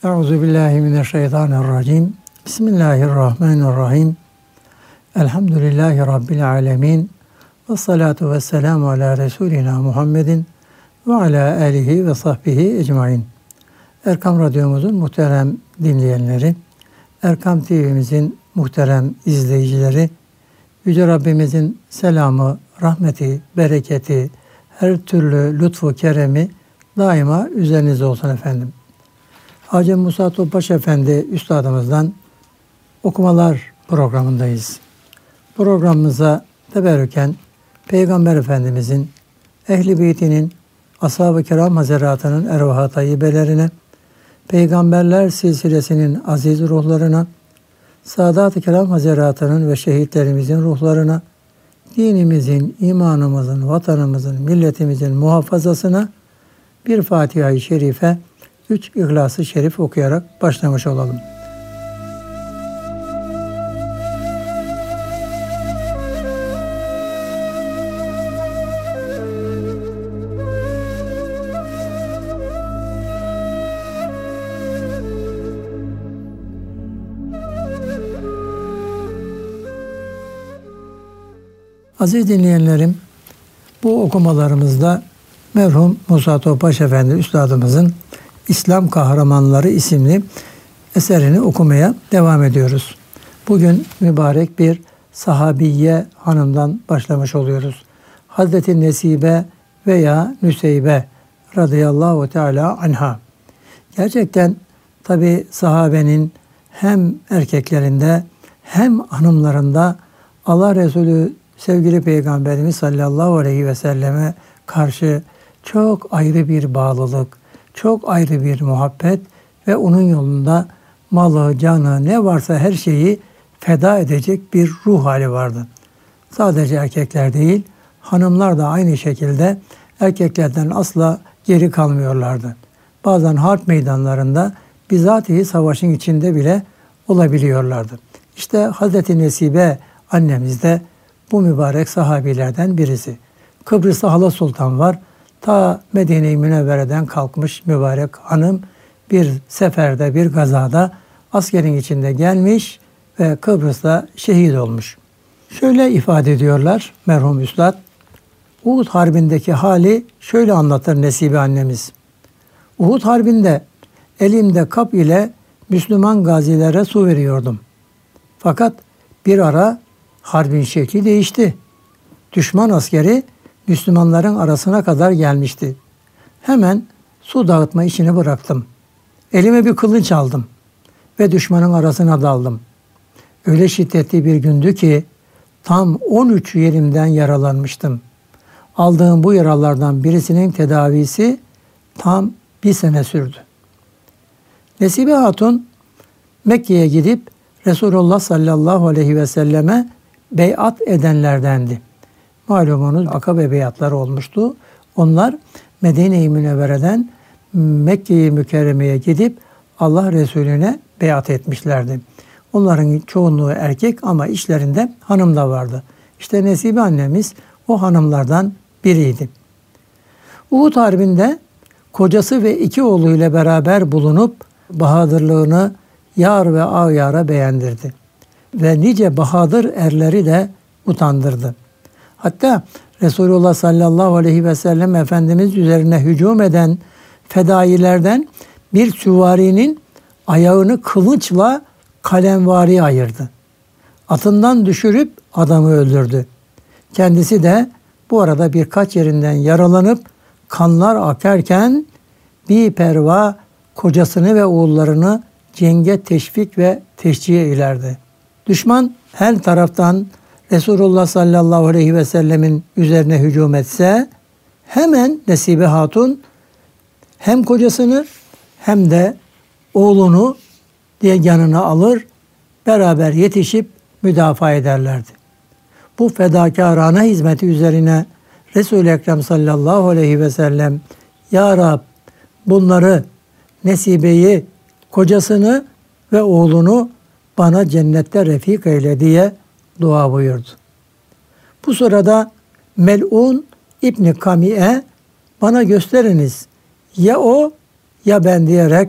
Euzubillahimineşşeytanirracim. Bismillahirrahmanirrahim. Elhamdülillahi Rabbil alemin. Ve salatu ve selamu ala Resulina Muhammedin ve ala alihi ve sahbihi ecmain. Erkam Radyomuzun muhterem dinleyenleri, Erkam TV'mizin muhterem izleyicileri, Yüce Rabbimizin selamı, rahmeti, bereketi, her türlü lütfu, keremi daima üzerinizde olsun efendim. Hacı Musa Topbaş Efendi Üstadımızdan okumalar programındayız. Programımıza teberrüken Peygamber Efendimizin, Ehl-i Beytinin, Ashab-ı Kiram Hazaratının ervah-ı tayyibelerine, Peygamberler silsilesinin aziz ruhlarına, Sadat-ı Kiram Hazaratının ve şehitlerimizin ruhlarına, dinimizin, imanımızın, vatanımızın, milletimizin muhafazasına bir Fatiha-i Şerife, 3 İhlas-ı Şerif okuyarak başlamış olalım. Aziz dinleyenlerim, bu okumalarımızda merhum Musa Topbaş Efendi Üstadımızın İslam Kahramanları isimli eserini okumaya devam ediyoruz. Bugün mübarek bir sahabiye hanımdan başlamış oluyoruz. Hazreti Nesibe veya Nüseybe radıyallahu teala anha. Gerçekten tabi sahabenin hem erkeklerinde hem hanımlarında Allah Resulü sevgili Peygamberimiz sallallahu aleyhi ve selleme karşı çok ayrı bir bağlılık, çok ayrı bir muhabbet ve onun yolunda malı, canı, ne varsa her şeyi feda edecek bir ruh hali vardı. Sadece erkekler değil, hanımlar da aynı şekilde erkeklerden asla geri kalmıyorlardı. Bazen harp meydanlarında bizatihi savaşın içinde bile olabiliyorlardı. İşte Hazreti Nesibe annemiz de bu mübarek sahabilerden birisi. Kıbrıs'ta Hala Sultan var. Ta Medine-i Münevvere'den kalkmış mübarek hanım bir seferde, bir gazada askerin içinde gelmiş ve Kıbrıs'ta şehit olmuş. Şöyle ifade ediyorlar merhum Üstad. Uhud Harbi'ndeki hali şöyle anlatır Nesibe annemiz. Uhud Harbi'nde elimde kap ile Müslüman gazilere su veriyordum. Fakat bir ara harbin şekli değişti. Düşman askeri Müslümanların arasına kadar gelmişti. Hemen su dağıtma işini bıraktım. Elime bir kılıç aldım ve düşmanın arasına daldım. Öyle şiddetli bir gündü ki tam 13 yerimden yaralanmıştım. Aldığım bu yaralardan birisinin tedavisi tam 1 sene sürdü. Nesibe Hatun Mekke'ye gidip Resulullah sallallahu aleyhi ve selleme beyat edenlerdendi. Malumunuz Akabe beyatları olmuştu. Onlar Medine-i Münevvere'den Mekke-i Mükerreme'ye gidip Allah Resulüne beyat etmişlerdi. Onların çoğunluğu erkek ama içlerinde hanım da vardı. İşte Nesibe annemiz o hanımlardan biriydi. Uhud Harbi'nde kocası ve 2 oğluyla beraber bulunup bahadırlığını yar ve ağyara beğendirdi. Ve nice bahadır erleri de utandırdı. Hatta Resulullah sallallahu aleyhi ve sellem Efendimiz üzerine hücum eden fedailerden bir süvarinin ayağını kılıçla kalemvari ayırdı. Atından düşürüp adamı öldürdü. Kendisi de bu arada birkaç yerinden yaralanıp kanlar akarken bir perva kocasını ve oğullarını cenge teşvik ve teşciye ilerdi. Düşman her taraftan Resulullah sallallahu aleyhi ve sellemin üzerine hücum etse hemen Nesibe Hatun hem kocasını hem de oğlunu diye yanına alır, beraber yetişip müdafaa ederlerdi. Bu fedakarane hizmeti üzerine Resul-i Ekrem sallallahu aleyhi ve sellem Ya Rab bunları, Nesibe'yi, kocasını ve oğlunu bana cennette refik eyle diye dua buyurdu. Bu sırada Mel'un İbn Kami'e bana gösteriniz ya o ya ben diyerek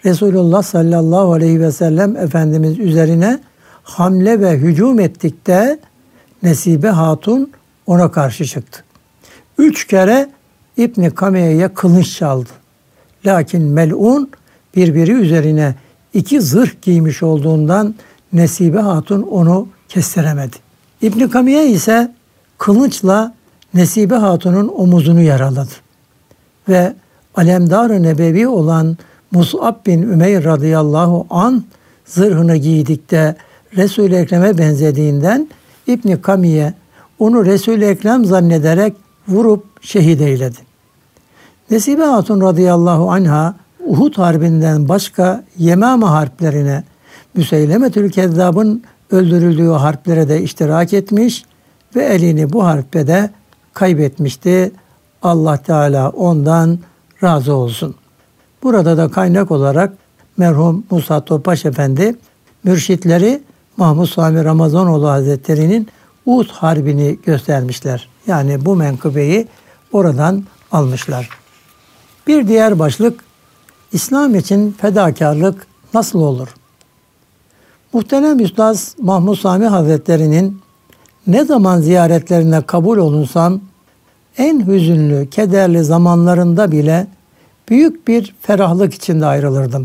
Resulullah sallallahu aleyhi ve sellem Efendimiz üzerine hamle ve hücum ettikte Nesibe Hatun ona karşı çıktı. 3 kere İbn Kamiye'ye kılıç çaldı. Lakin melun birbiri üzerine 2 zırh giymiş olduğundan Nesibe Hatun onu kestiremedi. İbn Kamiye ise kılıçla Nesibe Hatun'un omuzunu yaraladı. Ve Alemdar-ı Nebevi olan Mus'ab bin Ümeyr radıyallahu an zırhını giydikte Resul-i Ekrem'e benzediğinden İbn Kamiye onu Resul-i Ekrem zannederek vurup şehit eyledi. Nesibe Hatun radıyallahu anha Uhud Harbi'nden başka Yemame harplerine, Müseylemetül Kezzab'ın öldürüldüğü harplere de iştirak etmiş ve elini bu harpte de kaybetmişti. Allah Teala ondan razı olsun. Burada da kaynak olarak merhum Musa Topbaş Efendi mürşitleri Mahmud Sami Ramazanoğlu Hazretleri'nin Uhud Harbi'ni göstermişler. Yani bu menkıbeyi oradan almışlar. Bir diğer başlık, İslam için fedakarlık nasıl olur? Muhterem Üstad Mahmud Sami Hazretleri'nin ne zaman ziyaretlerine kabul olunsam en hüzünlü, kederli zamanlarında bile büyük bir ferahlık içinde ayrılırdım.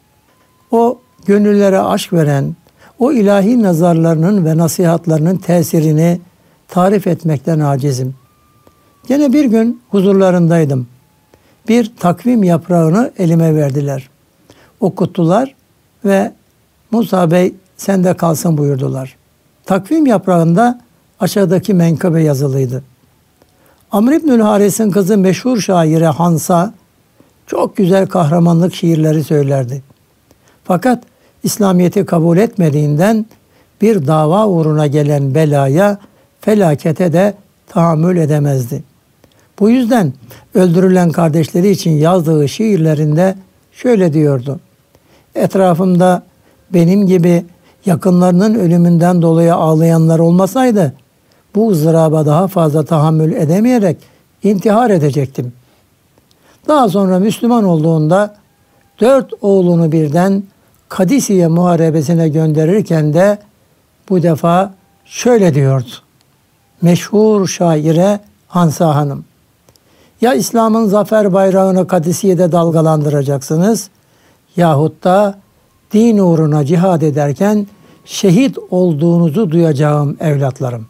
O gönüllere aşk veren, o ilahi nazarlarının ve nasihatlarının tesirini tarif etmekten acizim. Gene bir gün huzurlarındaydım. Bir takvim yaprağını elime verdiler. Okuttular ve Musa Bey sende kalsın buyurdular. Takvim yaprağında aşağıdaki menkıbe yazılıydı. Amr İbnül Haris'in kızı meşhur şaire Hansa çok güzel kahramanlık şiirleri söylerdi. Fakat İslamiyet'i kabul etmediğinden bir dava uğruna gelen belaya, felakete de tahammül edemezdi. Bu yüzden öldürülen kardeşleri için yazdığı şiirlerinde şöyle diyordu. Etrafımda benim gibi yakınlarının ölümünden dolayı ağlayanlar olmasaydı bu ızdıraba daha fazla tahammül edemeyerek intihar edecektim. Daha sonra Müslüman olduğunda 4 oğlunu birden Kadisiye muharebesine gönderirken de bu defa şöyle diyordu. Meşhur şaire Hansa Hanım. Ya İslam'ın zafer bayrağını Kadisiye'de dalgalandıracaksınız yahut da din uğruna cihad ederken şehit olduğunuzu duyacağım evlatlarım.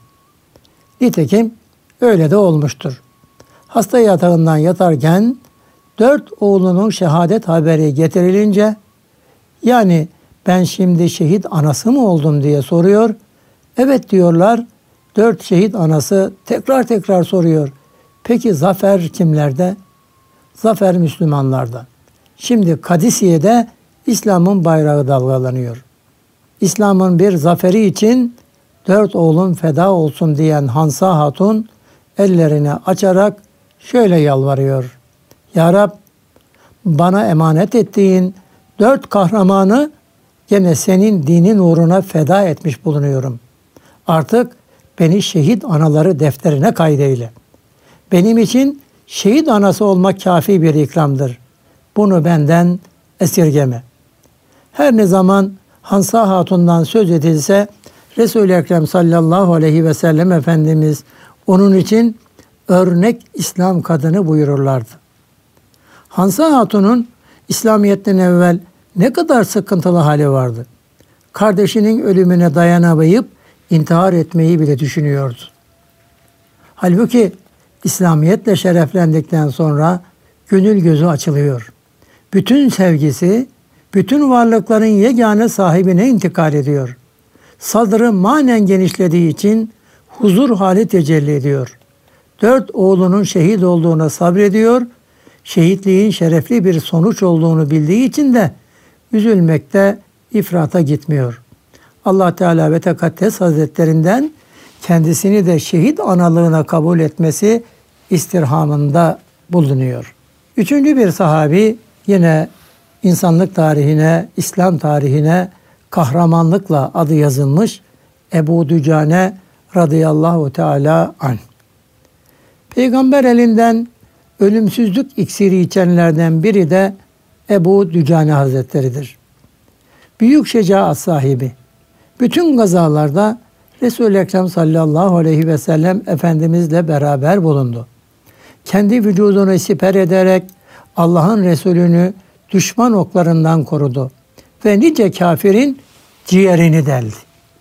Nitekim öyle de olmuştur. Hasta yatağından yatarken 4 oğlunun şehadet haberi getirilince yani ben şimdi şehit anası mı oldum diye soruyor. Evet diyorlar. 4 şehit anası tekrar soruyor. Peki zafer kimlerde? Zafer Müslümanlarda. Şimdi Kadisiye'de İslam'ın bayrağı dalgalanıyor. İslam'ın bir zaferi için 4 oğlum feda olsun diyen Hansa Hatun ellerini açarak şöyle yalvarıyor. Ya Rab, bana emanet ettiğin 4 kahramanı gene senin dinin uğruna feda etmiş bulunuyorum. Artık beni şehit anaları defterine kaydeyle. Benim için şehit anası olmak kafi bir ikramdır. Bunu benden esirgeme. Her ne zaman Hansa Hatun'dan söz edilse Resul-i Ekrem sallallahu aleyhi ve sellem Efendimiz onun için örnek İslam kadını buyururlardı. Hansa Hatun'un İslamiyet'ten evvel ne kadar sıkıntılı hali vardı. Kardeşinin ölümüne dayanamayıp intihar etmeyi bile düşünüyordu. Halbuki İslamiyetle şereflendikten sonra gönül gözü açılıyor. Bütün sevgisi, bütün varlıkların yegane sahibine intikal ediyor. Sadrı manen genişlediği için huzur hali tecelli ediyor. 4 oğlunun şehit olduğuna sabrediyor. Şehitliğin şerefli bir sonuç olduğunu bildiği için de üzülmekte ifrata gitmiyor. Allah Teala ve Tekaddes Hazretlerinden kendisini de şehit analığına kabul etmesi istirhamında bulunuyor. 3. bir sahabi yine insanlık tarihine, İslam tarihine kahramanlıkla adı yazılmış Ebu Dücane radıyallahu teala anh. Peygamber elinden ölümsüzlük iksiri içenlerden biri de Ebu Dücane Hazretleri'dir. Büyük şecaat sahibi. Bütün gazalarda Resul-i Ekrem sallallahu aleyhi ve sellem Efendimizle beraber bulundu. Kendi vücudunu siper ederek Allah'ın Resulünü düşman oklarından korudu ve nice kafirin ciğerini deldi.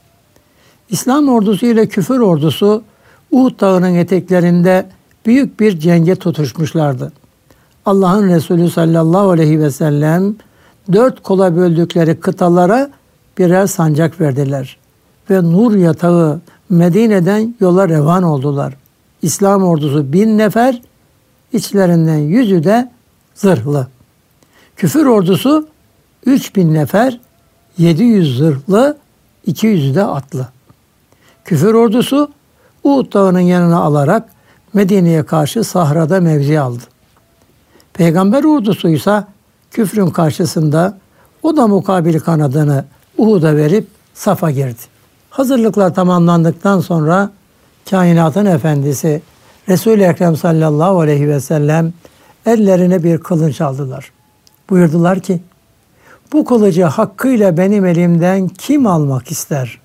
İslam ordusu ile küfür ordusu Uhud Dağı'nın eteklerinde büyük bir cenge tutuşmuşlardı. Allah'ın Resulü sallallahu aleyhi ve sellem 4 kola böldükleri kıtalara birer sancak verdiler ve nur yatağı Medine'den yola revan oldular. İslam ordusu 1000 nefer, içlerinden 100'ü de zırhlı. Küfür ordusu 3000 nefer, 700 zırhlı, 200'ü de atlı. Küfür ordusu Uhud Dağı'nın yanına alarak Medine'ye karşı sahrada mevzi aldı. Peygamber ordusu ise küfrün karşısında o da mukabil kanadını Uhud'a verip safa girdi. Hazırlıklar tamamlandıktan sonra kainatın efendisi Resul-i Ekrem sallallahu aleyhi ve sellem ellerine bir kılınç aldılar. Buyurdular ki, bu kılıcı hakkıyla benim elimden kim almak ister?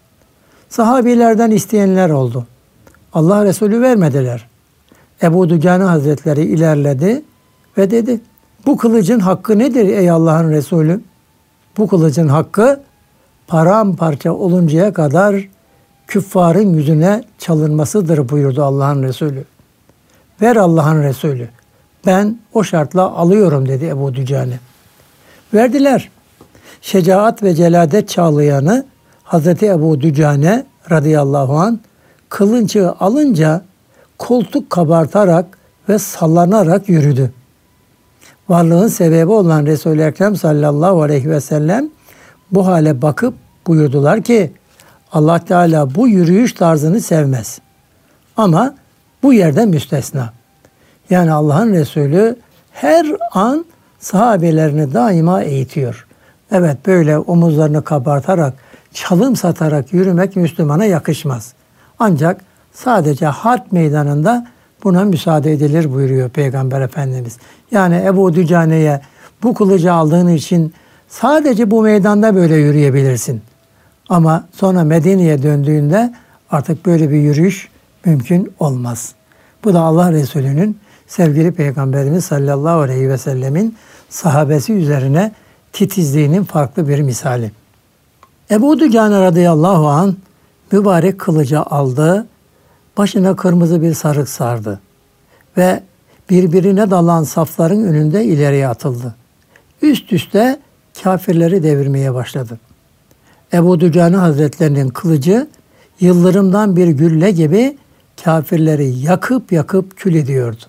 Sahabilerden isteyenler oldu. Allah Resulü vermediler. Ebu Dücane Hazretleri ilerledi ve dedi, bu kılıcın hakkı nedir ey Allah'ın Resulü? Bu kılıcın hakkı paramparça oluncaya kadar küffarın yüzüne çalınmasıdır buyurdu Allah'ın Resulü. Ver Allah'ın Resulü. Ben o şartla alıyorum dedi Ebu Dücane. Verdiler. Şecaat ve celadet çağlayanı Hazreti Ebu Dücane radıyallahu anh kılınçı alınca koltuk kabartarak ve sallanarak yürüdü. Varlığın sebebi olan Resul-i Ekrem sallallahu aleyhi ve sellem bu hale bakıp buyurdular ki Allah Teala bu yürüyüş tarzını sevmez. Ama bu yerde müstesna. Yani Allah'ın Resulü her an sahabelerini daima eğitiyor. Evet, böyle omuzlarını kabartarak, çalım satarak yürümek Müslümana yakışmaz. Ancak sadece harp meydanında buna müsaade edilir buyuruyor Peygamber Efendimiz. Yani Ebu Dücane'ye bu kılıcı aldığın için sadece bu meydanda böyle yürüyebilirsin. Ama sonra Medine'ye döndüğünde artık böyle bir yürüyüş mümkün olmaz. Bu da Allah Resulü'nün sevgili Peygamberimiz sallallahu aleyhi ve sellemin sahabesi üzerine titizliğinin farklı bir misali. Ebu Dücane radıyallahu anh mübarek kılıcı aldı, başına kırmızı bir sarık sardı ve birbirine dalan safların önünde ileriye atıldı. Üst üste kafirleri devirmeye başladı. Ebu Dücane Hazretlerinin kılıcı yıldırımdan bir gülle gibi kafirleri yakıp yakıp kül ediyordu.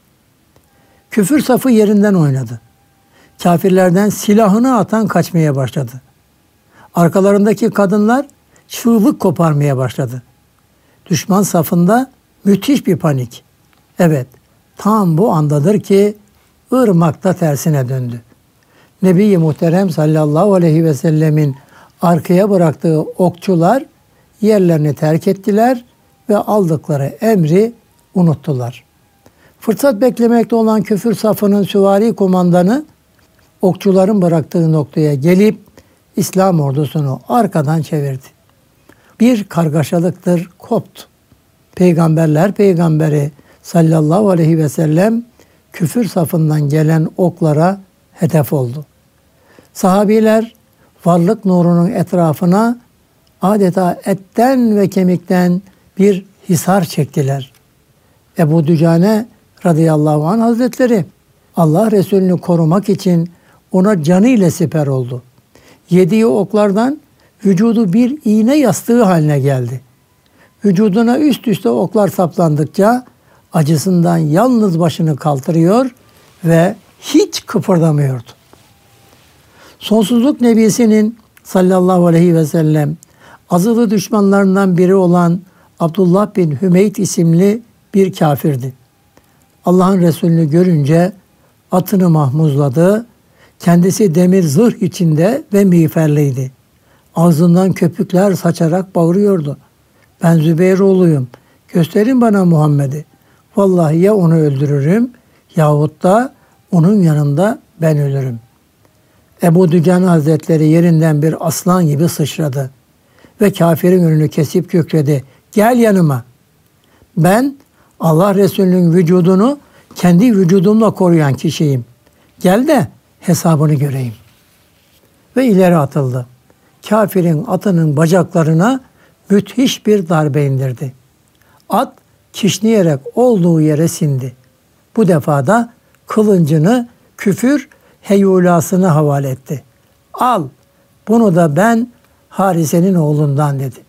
Küfür safı yerinden oynadı. Kafirlerden silahını atan kaçmaya başladı. Arkalarındaki kadınlar çığlık koparmaya başladı. Düşman safında müthiş bir panik. Evet, tam bu andadır ki ırmakta tersine döndü. Nebi-i Muhterem sallallahu aleyhi ve sellemin arkaya bıraktığı okçular yerlerini terk ettiler ve aldıkları emri unuttular. Fırsat beklemekte olan küfür safının süvari kumandanı okçuların bıraktığı noktaya gelip İslam ordusunu arkadan çevirdi. Bir kargaşalıktır koptu. Peygamberler peygamberi sallallahu aleyhi ve sellem küfür safından gelen oklara hedef oldu. Sahabiler varlık nurunun etrafına adeta etten ve kemikten bir hisar çektiler. Ebu Dücane radıyallahu anh Hazretleri Allah Resulü'nü korumak için ona canıyla siper oldu. Yediği oklardan vücudu bir iğne yastığı haline geldi. Vücuduna üst üste oklar saplandıkça acısından yalnız başını kaldırıyor ve hiç kıpırdamıyordu. Sonsuzluk Nebisi'nin sallallahu aleyhi ve sellem azılı düşmanlarından biri olan Abdullah bin Hümeyt isimli bir kafirdi. Allah'ın Resulünü görünce atını mahmuzladı. Kendisi demir zırh içinde ve miğferliydi. Ağzından köpükler saçarak bağırıyordu. Ben Zübeyroğluyum. Gösterin bana Muhammed'i. Vallahi ya onu öldürürüm yahut da onun yanında ben ölürüm. Ebu Dücan Hazretleri yerinden bir aslan gibi sıçradı ve kafirin önünü kesip kükredi. Gel yanıma. Ben Allah Resulü'nün vücudunu kendi vücudumla koruyan kişiyim. Gel de hesabını göreyim. Ve ileri atıldı. Kafirin atının bacaklarına müthiş bir darbe indirdi. At kişneyerek olduğu yere sindi. Bu defa da kılıncını küfür heyulasına havale etti. Al, bunu da ben Harise'nin oğlundan dedi.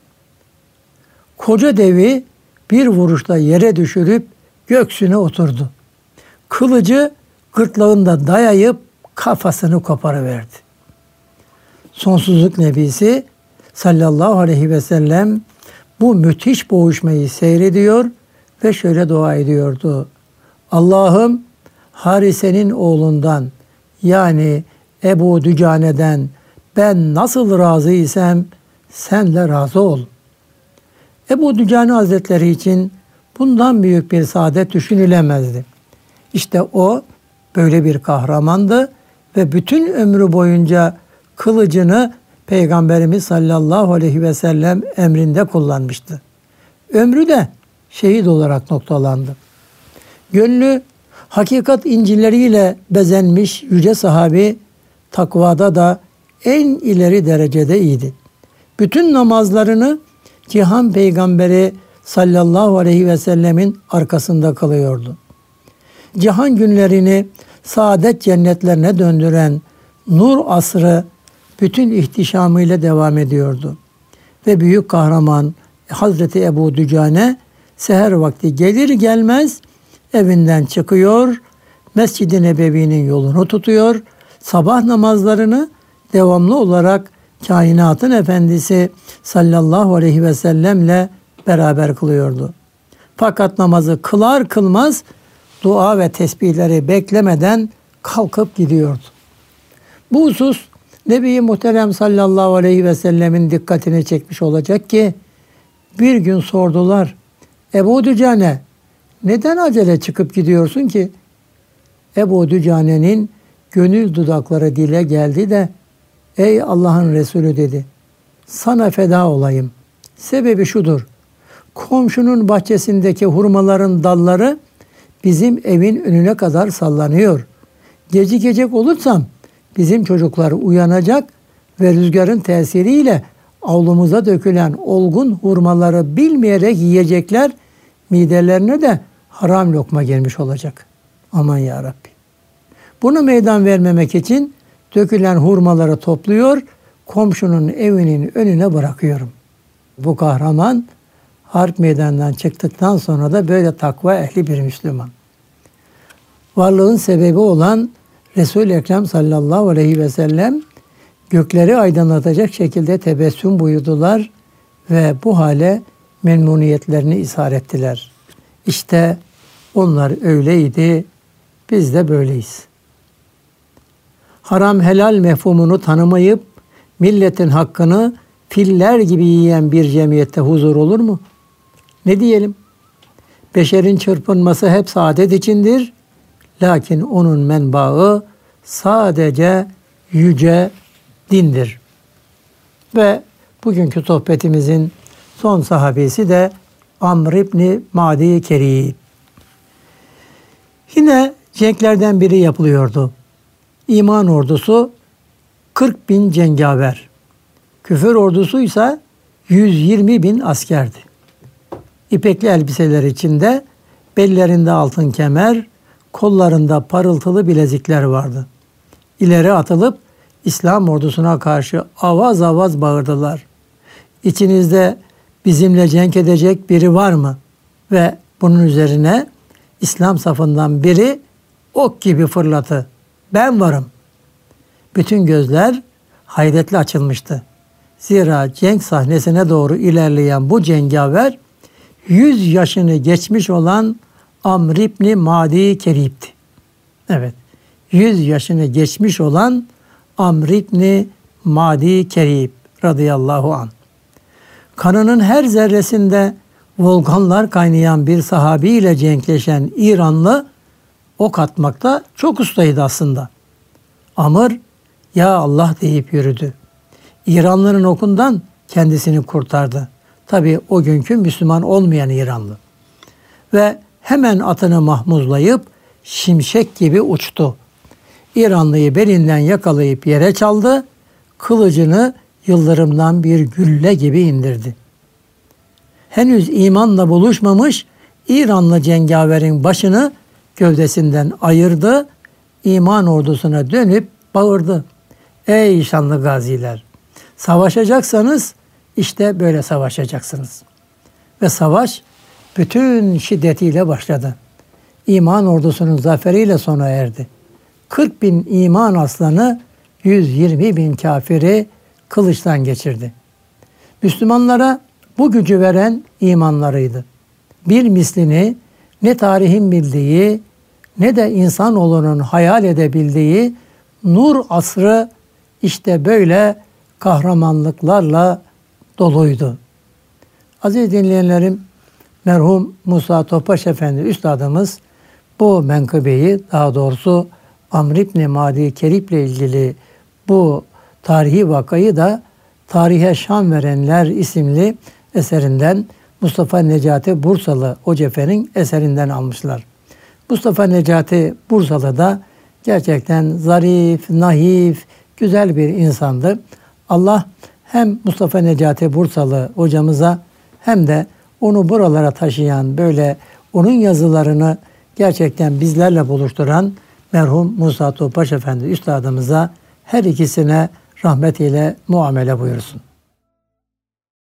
Koca devi bir vuruşla yere düşürüp göğsüne oturdu. Kılıcı gırtlağında dayayıp kafasını koparıverdi. Sonsuzluk Nebisi sallallahu aleyhi ve sellem bu müthiş boğuşmayı seyrediyor ve şöyle dua ediyordu. Allah'ım Harise'nin oğlundan yani Ebu Dücane'den ben nasıl razıysam sen de razı ol. Ebu Dücane Hazretleri için bundan büyük bir saadet düşünülemezdi. İşte o böyle bir kahramandı ve bütün ömrü boyunca kılıcını Peygamberimiz sallallahu aleyhi ve sellem emrinde kullanmıştı. Ömrü de şehit olarak noktalandı. Gönlü hakikat incileriyle bezenmiş yüce sahabi takvada da en ileri derecede iyiydi. Bütün namazlarını Cihan Peygamberi sallallahu aleyhi ve sellemin arkasında kılıyordu. Cihan günlerini saadet cennetlerine döndüren nur asrı bütün ihtişamıyla devam ediyordu. Ve büyük kahraman Hazreti Ebu Dücane seher vakti gelir gelmez evinden çıkıyor, Mescid-i Nebevi'nin yolunu tutuyor, sabah namazlarını devamlı olarak kainatın efendisi sallallahu aleyhi ve sellemle beraber kılıyordu. Fakat namazı kılar kılmaz dua ve tesbihleri beklemeden kalkıp gidiyordu. Bu husus Nebi-i Muhterem sallallahu aleyhi ve sellemin dikkatini çekmiş olacak ki bir gün sordular. Ebu Dücane neden acele çıkıp gidiyorsun ki? Ebu Dücane'nin gönül dudakları dile geldi de ey Allah'ın Resulü dedi. Sana feda olayım. Sebebi şudur. Komşunun bahçesindeki hurmaların dalları bizim evin önüne kadar sallanıyor. Gecikecek olursam bizim çocuklar uyanacak ve rüzgarın tesiriyle avlumuza dökülen olgun hurmaları bilmeyerek yiyecekler. Midelerine de haram lokma gelmiş olacak. Aman ya Rabbi. Buna meydan vermemek için dökülen hurmaları topluyor, komşunun evinin önüne bırakıyorum. Bu kahraman harp meydanından çıktıktan sonra da böyle takva ehli bir Müslüman. Varlığın sebebi olan Resul-i Ekrem sallallahu aleyhi ve sellem gökleri aydınlatacak şekilde tebessüm buyurdular ve bu hale memnuniyetlerini izhar ettiler. İşte onlar öyleydi, biz de böyleyiz. Haram helal mefhumunu tanımayıp milletin hakkını filler gibi yiyen bir cemiyette huzur olur mu? Ne diyelim? Beşerin çırpınması hep saadet içindir. Lakin onun menbaı sadece yüce dindir. Ve bugünkü sohbetimizin son sahabesi de Amr İbni Madi Kerib. Yine cenklerden biri yapılıyordu. İman ordusu 40 bin cengaver. Küfür ordusu ise 120 bin askerdi. İpekli elbiseler içinde, bellerinde altın kemer, kollarında parıltılı bilezikler vardı. İleri atılıp İslam ordusuna karşı avaz avaz bağırdılar. İçinizde bizimle cenk edecek biri var mı? Ve bunun üzerine İslam safından biri ok gibi fırladı. Ben varım. Bütün gözler hayretle açılmıştı. Zira cenk sahnesine doğru ilerleyen bu cengaver 100 yaşını geçmiş olan Amr İbni Madi Kerib'ti. Evet, 100 yaşını geçmiş olan Amr İbni Madi Kerib radıyallahu anh. Kanının her zerresinde volkanlar kaynayan bir sahabiyle cenkleşen İranlı ok atmakta çok ustaydı aslında. Amr "Ya Allah" deyip yürüdü. İranlıların okundan kendisini kurtardı. Tabii o günkü Müslüman olmayan İranlı. Ve hemen atını mahmuzlayıp şimşek gibi uçtu. İranlıyı belinden yakalayıp yere çaldı, kılıcını yıldırımdan bir gülle gibi indirdi. Henüz imanla buluşmamış İranlı cengaverin başını gövdesinden ayırdı, iman ordusuna dönüp bağırdı. "Ey şanlı gaziler! Savaşacaksanız işte böyle savaşacaksınız." Ve savaş bütün şiddetiyle başladı. İman ordusunun zaferiyle sona erdi. 40 bin iman aslanı 120 bin kafiri kılıçtan geçirdi. Müslümanlara bu gücü veren imanlarıydı. Bir mislini ne tarihin bildiği ne de insanoğlunun hayal edebildiği nur asrı işte böyle kahramanlıklarla doluydu. Aziz dinleyenlerim, merhum Musa Topbaş Efendi Üstadımız bu menkıbeyi, daha doğrusu Amr İbni Madi Kerib'le ilgili bu tarihi vakayı da Tarihe Şan Verenler isimli eserinden Mustafa Necati Bursalı Hocaefendi'nin eserinden almışlar. Mustafa Necati Bursalı da gerçekten zarif, naif, güzel bir insandı. Allah hem Mustafa Necati Bursalı hocamıza hem de onu buralara taşıyan, böyle onun yazılarını gerçekten bizlerle buluşturan merhum Musa Topbaş Efendi Üstadımıza her ikisine rahmetiyle muamele buyursun.